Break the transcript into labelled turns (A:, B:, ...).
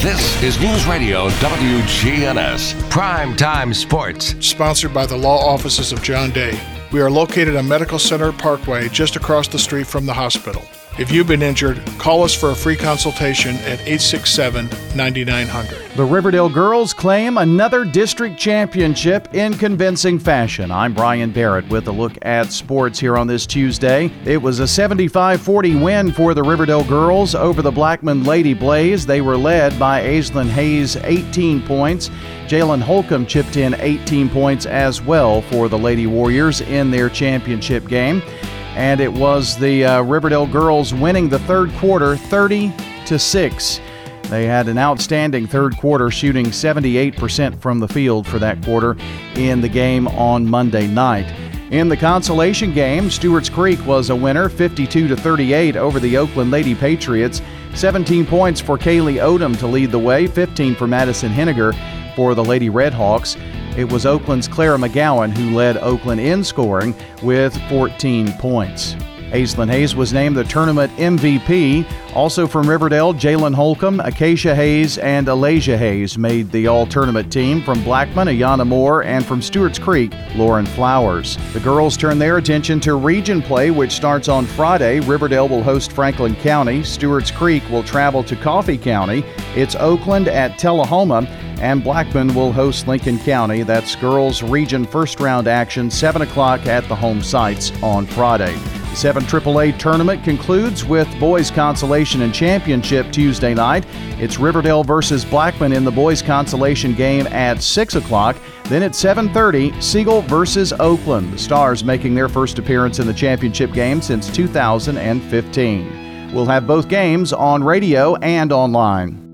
A: This is News Radio WGNS, Primetime Sports.
B: Sponsored by the law offices of John Day. We are located on Medical Center Parkway, just across the street from the hospital. If you've been injured, call us for a free consultation at 867-9900.
C: The Riverdale girls claim another district championship in convincing fashion. I'm Brian Barrett with a look at sports here on this Tuesday. It was a 75-40 win for the Riverdale girls over the Blackman Lady Blaze. They were led by Aislinn Hayes, 18 points. Jalen Holcomb chipped in 18 points as well for the Lady Warriors in their championship game. And it was the Riverdale girls winning the third quarter 30-6. They had an outstanding third quarter, shooting 78% from the field for that quarter in the game on Monday night. In the consolation game, Stewart's Creek was a winner, 52-38 over the Oakland Lady Patriots. 17 points for Kaylee Odom to lead the way, 15 for Madison Henniger for the Lady Redhawks. It was Oakland's Clara McGowan who led Oakland in scoring with 14 points. Aislinn Hayes was named the tournament MVP. Also from Riverdale, Jalen Holcomb, Acacia Hayes, and Alasia Hayes made the all-tournament team. From Blackman, Ayana Moore, and from Stewart's Creek, Lauren Flowers. The girls turn their attention to region play, which starts on Friday. Riverdale will host Franklin County. Stewart's Creek will travel to Coffee County. It's Oakland at Tullahoma, and Blackman will host Lincoln County. That's girls region first-round action, 7 o'clock at the home sites on Friday. The 7 AAA tournament concludes with boys consolation and championship Tuesday night. It's Riverdale versus Blackman in the boys consolation game at 6 o'clock. Then at 7:30, Siegel versus Oakland. The Stars making their first appearance in the championship game since 2015. We'll have both games on radio and online.